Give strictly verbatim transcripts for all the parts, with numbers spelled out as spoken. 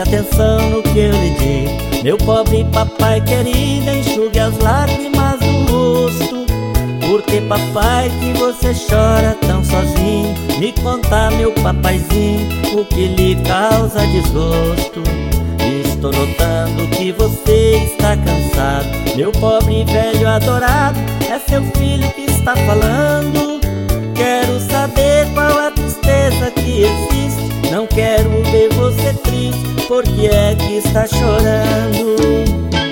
atenção no que eu lhe digo. Meu pobre papai querido, enxugue as lágrimas do rosto. Por que, papai, que você chora tão sozinho? Me conta, meu papaizinho, o que lhe causa desgosto. Estou notando que você está cansado. Meu pobre velho adorado, é seu filho que está falando. Quero saber qual a tristeza que existe. Não quero ver você triste, por que é que está chorando?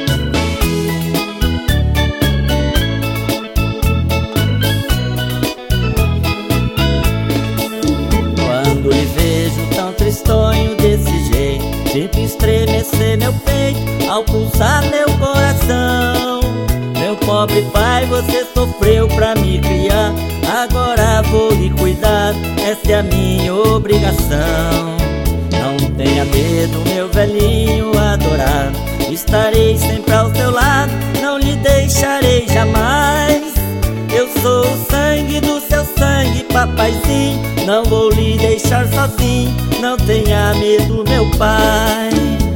Quando lhe vejo tão tristonho desse jeito, sinto estremecer meu peito ao pulsar meu coração. Meu pobre pai, você sofreu pra me criar, agora vou lhe cuidar, essa é a minha obrigação. Não tenha medo, meu velhinho adorado, estarei sempre ao seu lado, não lhe deixarei jamais. Eu sou o sangue do seu sangue, papaizinho, não vou lhe deixar sozinho, não tenha medo, meu pai.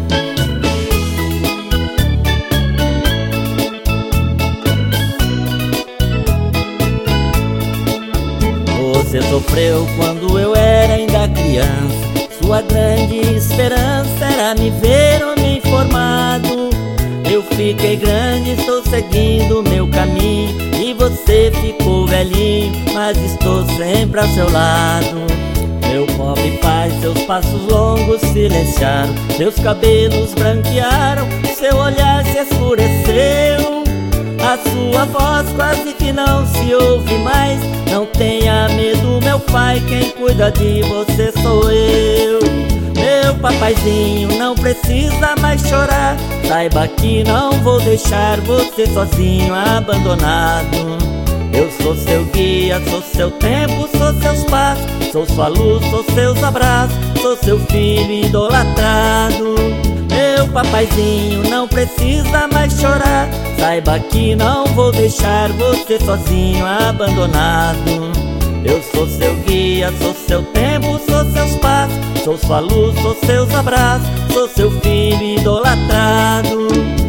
Você sofreu quando eu era ainda criança, sua grande esperança era me ver homem formado. Eu fiquei grande, estou seguindo meu caminho, e você ficou velhinho, mas estou sempre ao seu lado. Meu pobre pai, seus passos longos silenciaram, seus cabelos branquearam, seu olhar se escureceu, a sua voz quase que não se ouve mais. Não tenha medo, meu pai, quem cuida de você sou eu. Meu papaizinho, não precisa mais chorar, saiba que não vou deixar você sozinho, abandonado. Eu sou seu guia, sou seu tempo, sou seus passos, sou sua luz, sou seus abraços, sou seu filho idolatrado. Meu papaizinho, não precisa mais chorar, saiba que não vou deixar você sozinho, abandonado. Eu sou seu guia, sou seu tempo, sou seus passos, sou sua luz, sou seus abraços, sou seu filho idolatrado.